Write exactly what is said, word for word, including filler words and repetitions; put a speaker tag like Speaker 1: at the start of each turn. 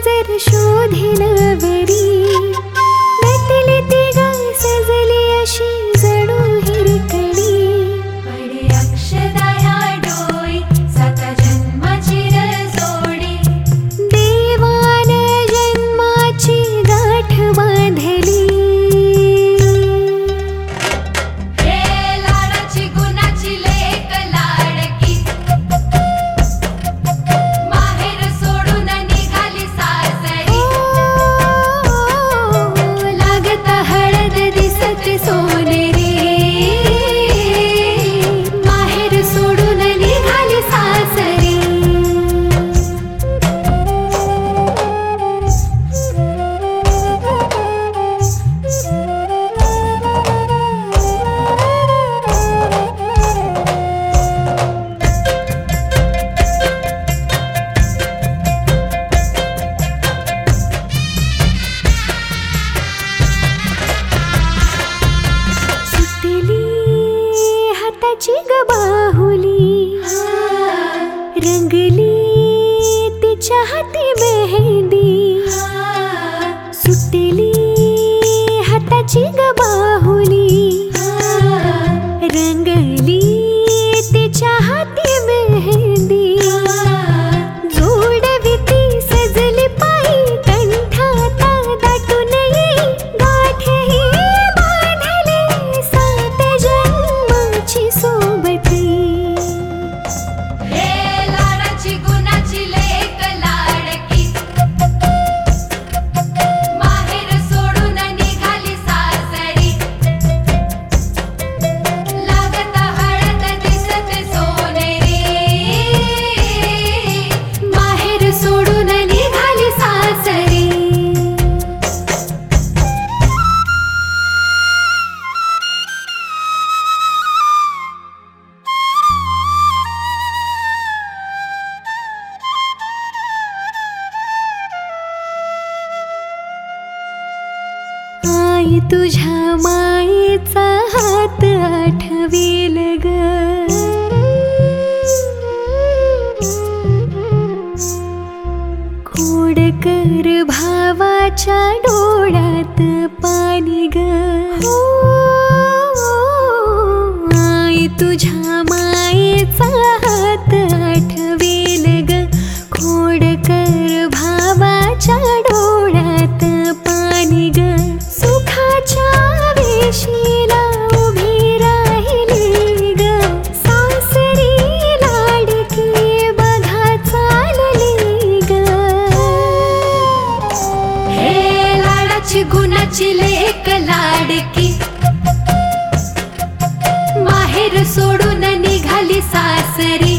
Speaker 1: नजर शोधेन वरी नटली ती ग सजली अशी जणू हिरकणी
Speaker 2: पडे अक्षदा ह्या डोई साता जन्माची जोडी
Speaker 1: देवान जन्माची गाठ बांधली
Speaker 2: हे लाडाची गुणाची लेक लाडकी माहेर सोडून निघाली सासरी
Speaker 1: लागत हळद दिसत सोनेरी माहेर सोडून निघाली सासरी सुटली हाताची ग बाहुली रंगली तिच्या हाती मेहंदी सुटली हाताची ग बाहुली रंगली तिच्या हाती मेहंदी जोडवी ती सजली पायी कंठाता दाटून येई गाठही बांधली सात जन्माची सोबती
Speaker 2: हे लाडाची गुणाची लेक लाडकी माहेर सोडून निघाली सासरी लागत हळद दिसत सोनेरी
Speaker 1: माहेर सोडून निघाली सासरी आई तुझ्या मायेचा हात आठवेल ग खोडकर भावाच्या डोळ्यात पाणी ग आई तुझ्या मायेचा हात आठवेल ग खोडकर भावाच्या डोळ्यात पाणी ग सुखाच्या वेशीला उभी राहिली ग सासरी लाडकी बघा चालली ग
Speaker 2: हे लाडाची गुणाची लेक लाडकी
Speaker 1: माहेर सोडून निघाली सासरी